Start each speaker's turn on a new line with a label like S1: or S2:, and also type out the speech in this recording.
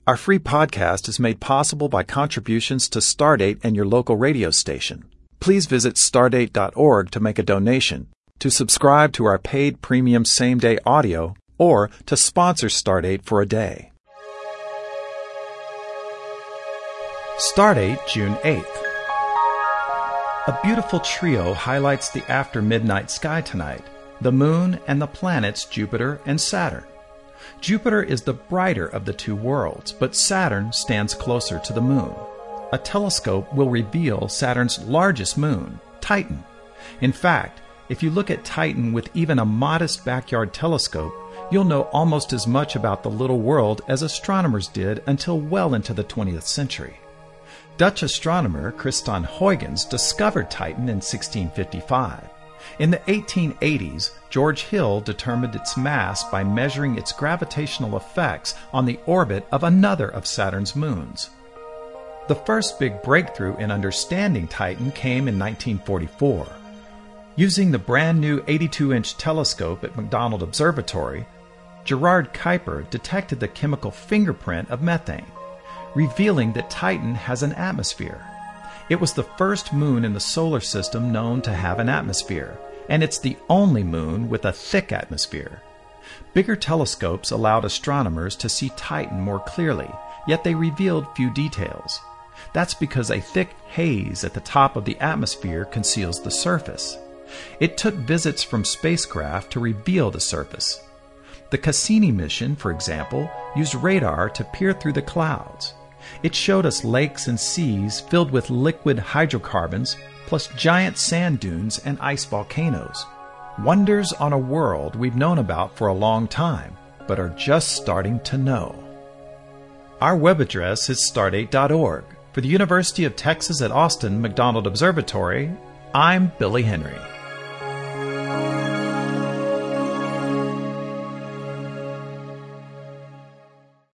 S1: Our free podcast is made possible by contributions to Stardate and your local radio station. Please visit stardate.org to make a donation, to subscribe to our paid premium same-day audio, or to sponsor Stardate for a day. Stardate, June 8th. A beautiful trio highlights the after-midnight sky tonight, the Moon and the planets Jupiter and Saturn. Jupiter is the brighter of the two worlds, but Saturn stands closer to the Moon. A telescope will reveal Saturn's largest moon, Titan. In fact, if you look at Titan with even a modest backyard telescope, you'll know almost as much about the little world as astronomers did until well into the 20th century. Dutch astronomer Christian Huygens discovered Titan in 1655. In the 1880s, George Hill determined its mass by measuring its gravitational effects on the orbit of another of Saturn's moons. The first big breakthrough in understanding Titan came in 1944. Using the brand new 82-inch telescope at McDonald Observatory, Gerard Kuiper detected the chemical fingerprint of methane, revealing that Titan has an atmosphere. It was the first moon in the solar system known to have an atmosphere, and it's the only moon with a thick atmosphere. Bigger telescopes allowed astronomers to see Titan more clearly, yet they revealed few details. That's because a thick haze at the top of the atmosphere conceals the surface. It took visits from spacecraft to reveal the surface. The Cassini mission, for example, used radar to peer through the clouds. It showed us lakes and seas filled with liquid hydrocarbons, plus giant sand dunes and ice volcanoes. Wonders on a world we've known about for a long time, but are just starting to know. Our web address is stardate.org. For the University of Texas at Austin McDonald Observatory, I'm Billy Henry.